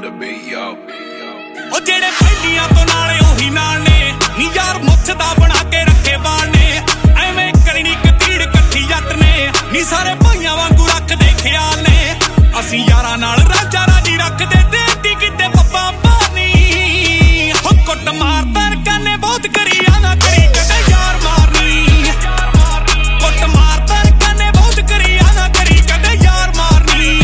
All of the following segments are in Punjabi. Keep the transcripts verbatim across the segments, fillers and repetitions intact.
the beat, yo. ਉਹ ਜਿਹੜੇ ਪਹਿਲੀਆਂ ਤੋਂ ਨਾਲੇ ਉਹੀ ਨਾਲ ਨੇ ਨੀ ਯਾਰ ਮੁੱਛ ਦਾ ਬਣਾ ਕੇ ਰੱਖੇ ਵਾਲ ਨੇ ਐਵੇਂ ਕਰਨੀ ਕਤੀੜ ਇਕੱਠੀ ਜੱਟ ਨੇ ਨੀ ਸਾਰੇ ਭਾਈਆਂ ਵਾਂਗੂ ਰੱਖਦੇ ਖਿਆਲ ਨੇ ਅਸੀਂ ਯਾਰਾਂ ਨਾਲ ਰਾਜਾ ਰਾਜੀ ਰੱਖਦੇ ਤੇ ਕਿਤੇ ਪੱਪਾ ਪਾਣੀ ਹੋ ਕੁੱਟ ਮਾਰ ਤਰਕਾਂ ਨੇ ਬਹੁਤ ਕਰੀ ਆ ਨਾ ਕਰੀ ਕਦੇ ਯਾਰ ਮਾਰਨੀ ਕੁੱਟ ਮਾਰ ਤਰਕਾਂ ਨੇ ਬਹੁਤ ਕਰੀ ਆ ਨਾ ਕਰੀ ਕਦੇ ਯਾਰ ਮਾਰਨੀ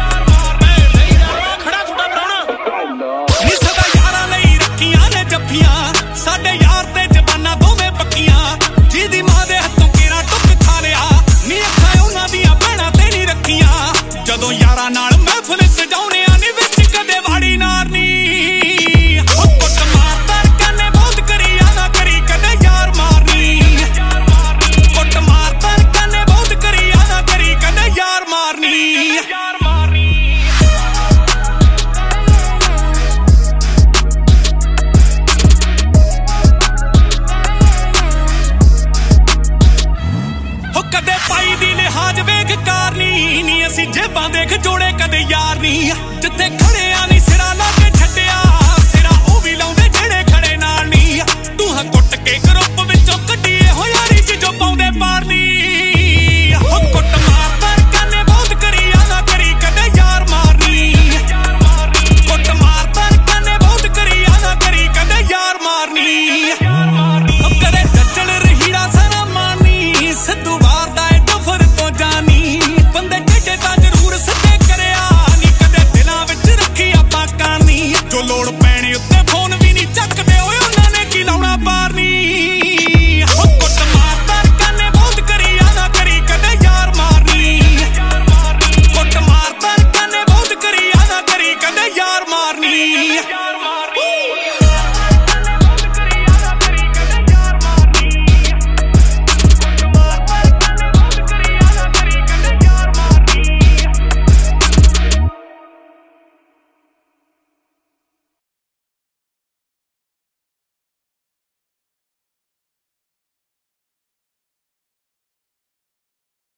ਖੜਾ ਥੋੜਾ ਬਣਾਉਣਾ ਨੀ ਸਦਾ ਯਾਰਾਂ ਲਈ ਰੱਖੀਆਂ ਨੇ ਜੱਫੀਆਂ ਸਾਡੇ ਯਾਰ ਤੇ ਜ਼ਬਾਨਾਂ ਦੋਵੇਂ ਪੱਕੀਆਂ ਜਿਹਦੀ ਮਾਂ ਦੇ ਹੱਥੋਂ ਕੇਰਾ ਟੁੱਕ ਖਾ ਲਿਆ ਨੀ ਅੱਖਾਂ ਉਹਨਾਂ ਦੀਆਂ ਭੈਣਾਂ ਤੇ ਨਹੀਂ ਰੱਖੀਆਂ ਜਦੋਂ ਯਾਰਾਂ ਨਾਲ ਮਹਿਫਲ ਸਜਾਉਣਿਆਂ ਨੀ ਵਿੱਚ ਕਦੇ ਵਾੜੀ ਨਾਰਨੀ ਕੁੱਟ ਮਾਰ ਤਰਕਾਂ ਨੇ ਬਹੁਤ ਕਰੀ ਆ ਨਾ ਕਰੀ ਕਦੇ ਯਾਰ ਮਾਰਨੀ ਕੁੱਟ ਮਾਰ ਤਰਕਾਂ ਨੇ ਬਹੁਤ ਕਰੀ ਆ ਨਾ ਕਰੀ ਕਦੇ ਯਾਰ ਮਾਰਨੀ ਕਦੇ ਪਾਈ ਦੀ ਲਿਹਾਜ਼ ਵੇਖ ਕਾਰਨੀ ਨੀ ਅਸੀਂ ਜੇਬਾਂ ਦੇਖ ਜੋੜੇ ਕਦੇ ਯਾਰ ਨੀ ਜਿੱਥੇ ਖੜੇ ਆ